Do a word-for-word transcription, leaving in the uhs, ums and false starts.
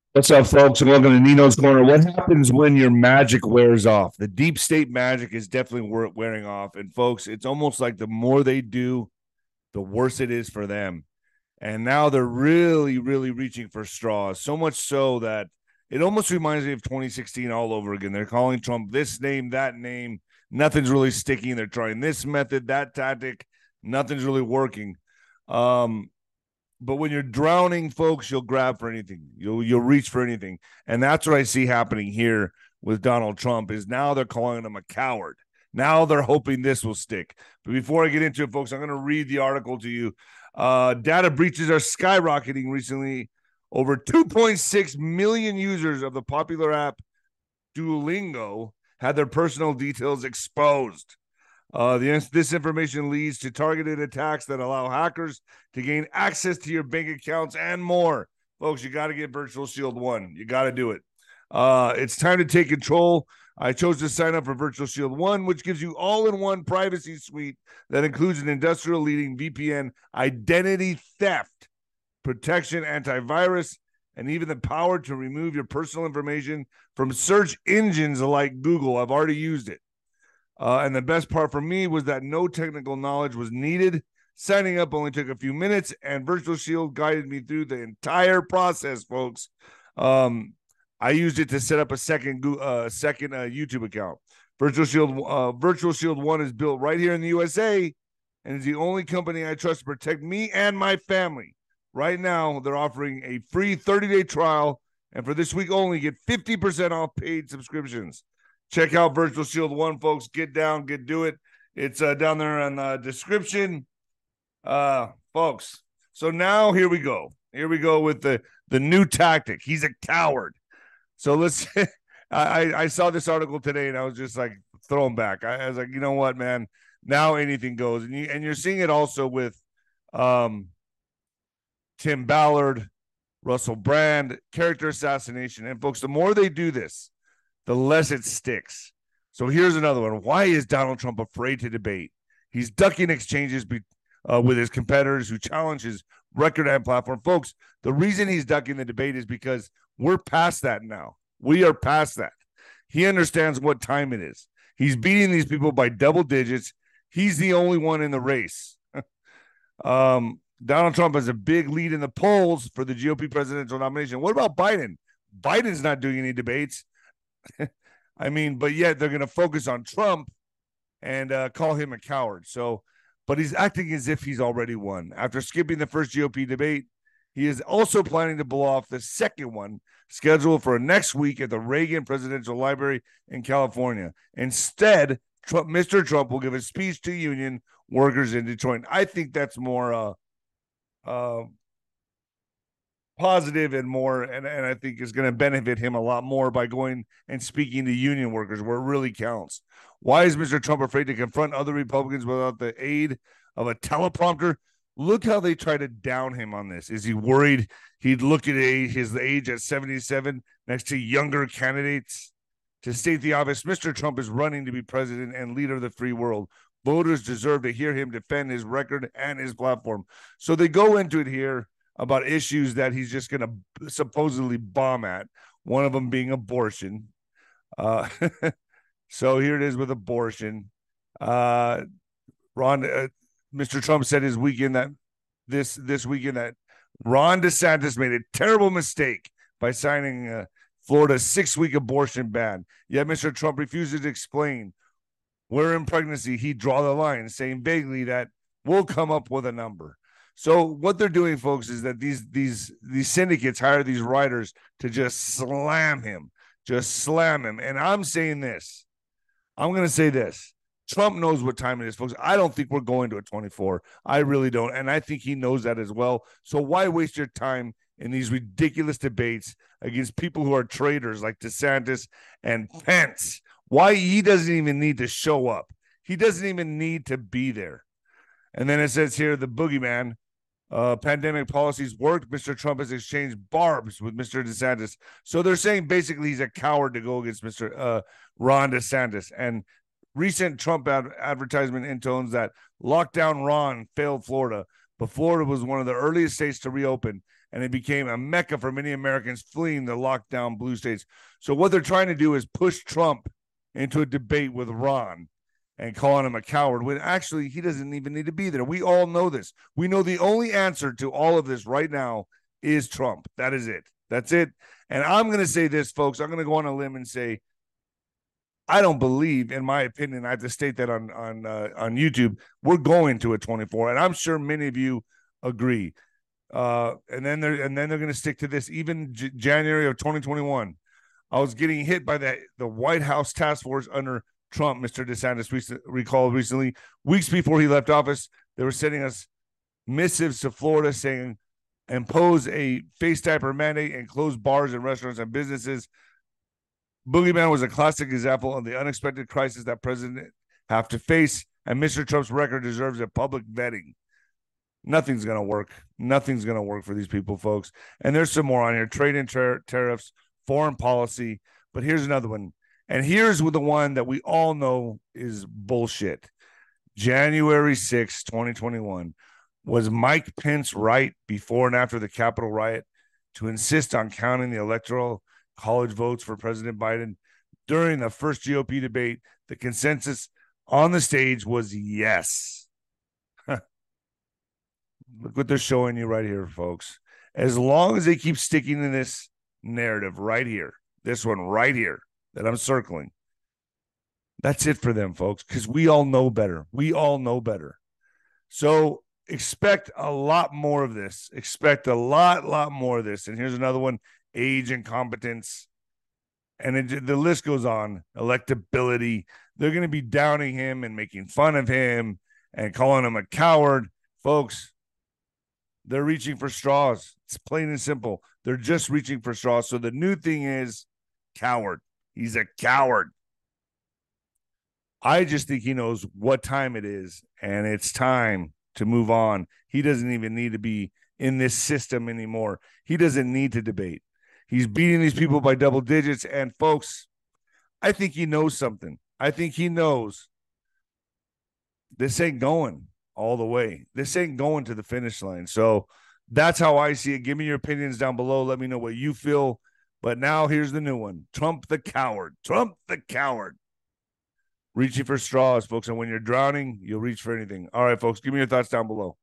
What's up, folks, and welcome to Nino's Corner. What happens when your magic wears off? The deep state magic is definitely wearing off. And, folks, it's almost like the more they do, the worse it is for them. And now they're really, really reaching for straws, so much so that it almost reminds me of twenty sixteen all over again. They're calling Trump this name, that name. Nothing's really sticking. They're trying this method, that tactic. Nothing's really working. Um, but when you're drowning, folks, you'll grab for anything. You'll you'll reach for anything, and that's what I see happening here with Donald Trump. Is now they're calling him a coward. Now they're hoping this will stick. But before I get into it, folks, I'm going to read the article to you. Uh, data breaches are skyrocketing recently. Over two point six million users of the popular app Duolingo had their personal details exposed. Uh, the, this information leads to targeted attacks that allow hackers to gain access to your bank accounts and more. Folks, you got to get Virtual Shield One. You got to do it. Uh, it's time to take control. I chose to sign up for Virtual Shield One, which gives you all-in-one privacy suite that includes an industrial-leading V P N, identity theft protection, antivirus, and even the power to remove your personal information from search engines like Google. I've already used it. Uh, and the best part for me was that no technical knowledge was needed. Signing up only took a few minutes, and Virtual Shield guided me through the entire process, folks. Um, I used it to set up a second uh, second uh, YouTube account. Virtual Shield uh, Virtual Shield One is built right here in the U S A, and is the only company I trust to protect me and my family. Right now, they're offering a free thirty-day trial, and for this week only, get fifty percent off paid subscriptions. Check out Virtual Shield One, folks. Get down, get do it. It's uh, down there in the description, uh, folks. So now here we go. Here we go with the the new tactic. He's a coward. So let's. I I saw this article today and I was just like thrown back. I, I was like, you know what, man? Now anything goes, and you and you're seeing it also with, um, Tim Ballard, Russell Brand, character assassination, and folks. The more they do this, the less it sticks. So here's another one. Why is Donald Trump afraid to debate? He's ducking exchanges be, uh, with his competitors who challenge his record and platform. Folks, the reason he's ducking the debate is because we're past that now. We are past that. He understands what time it is. He's beating these people by double digits. He's the only one in the race. um, Donald Trump has a big lead in the polls for the G O P presidential nomination. What about Biden? Biden's not doing any debates. I mean, but yet they're going to focus on Trump and uh, call him a coward. So, but he's acting as if he's already won. After skipping the first G O P debate, he is also planning to blow off the second one scheduled for next week at the Reagan Presidential Library in California. Instead, Trump, Mister Trump will give a speech to union workers in Detroit. I think that's more uh, uh, positive and more, and, and I think is going to benefit him a lot more by going and speaking to union workers where it really counts. Why is Mister Trump afraid to confront other Republicans without the aid of a teleprompter? Look how they try to down him on this. Is he worried he'd look at age, his age at seventy-seven next to younger candidates? To state the obvious, Mister Trump is running to be president and leader of the free world. Voters deserve to hear him defend his record and his platform. So they go into it here about issues that he's just going to supposedly bomb at, one of them being abortion. Uh, so here it is with abortion. Uh, Ron, uh, Mister Trump said his weekend that this this weekend that Ron DeSantis made a terrible mistake by signing uh, Florida's six-week abortion ban. Yet Mister Trump refuses to explain where in pregnancy he'd draw the line, saying vaguely that we'll come up with a number. So what they're doing, folks, is that these these these syndicates hire these writers to just slam him, just slam him. And I'm saying this. I'm going to say this. Trump knows what time it is, folks. I don't think we're going to a twenty-four. I really don't. And I think he knows that as well. So why waste your time in these ridiculous debates against people who are traitors like DeSantis and Pence? Why he doesn't even need to show up. He doesn't even need to be there. And then it says here, the boogeyman, uh, pandemic policies worked. Mister Trump has exchanged barbs with Mister DeSantis. So they're saying basically he's a coward to go against Mister Uh, Ron DeSantis. And recent Trump ad- advertisement intones that lockdown Ron failed Florida, but Florida was one of the earliest states to reopen. and it became a mecca for many Americans fleeing the lockdown blue states. So what they're trying to do is push Trump into a debate with Ron and calling him a coward when actually he doesn't even need to be there. We all know this. We know the only answer to all of this right now is Trump. That is it. That's it. And I'm going to say this, folks. I'm going to go on a limb and say, I don't believe, in my opinion, I have to state that on on uh, on YouTube, we're going to a twenty-four, and I'm sure many of you agree. Uh, and then they're and then they're going to stick to this. Even J- January of twenty twenty-one, I was getting hit by that the White House task force under Trump. Mister DeSantis recent, recalled recently, weeks before he left office, they were sending us missives to Florida saying impose a face diaper mandate and close bars and restaurants and businesses. Boogeyman was a classic example of the unexpected crisis that presidents have to face, and Mister Trump's record deserves a public vetting. Nothing's going to work. Nothing's going to work for these people, folks. And there's some more on here. Trade and tar- tariffs, foreign policy. But here's another one. And here's the one that we all know is bullshit. January sixth, twenty twenty-one. Was Mike Pence right before and after the Capitol riot to insist on counting the electoral college votes for President Biden? During the first G O P debate, the consensus on the stage was yes. Look what they're showing you right here, folks. As long as they keep sticking to this narrative right here, this one right here that I'm circling, that's it for them, folks, because we all know better. We all know better. So expect a lot more of this. Expect a lot, lot more of this. And here's another one, age and competence. And it, the list goes on. Electability. They're going to be downing him and making fun of him and calling him a coward. Folks, they're reaching for straws. It's plain and simple. They're just reaching for straws. So the new thing is coward. He's a coward. I just think he knows what time it is, and it's time to move on. He doesn't even need to be in this system anymore. He doesn't need to debate. He's beating these people by double digits. And folks, I think he knows something. I think he knows this ain't going all the way. This ain't going to the finish line. So that's how I see it. Give me your opinions down below. Let me know what you feel. But now here's the new one. Trump the coward. Trump the coward. Reaching for straws, folks. And when you're drowning, you'll reach for anything. All right, folks, give me your thoughts down below.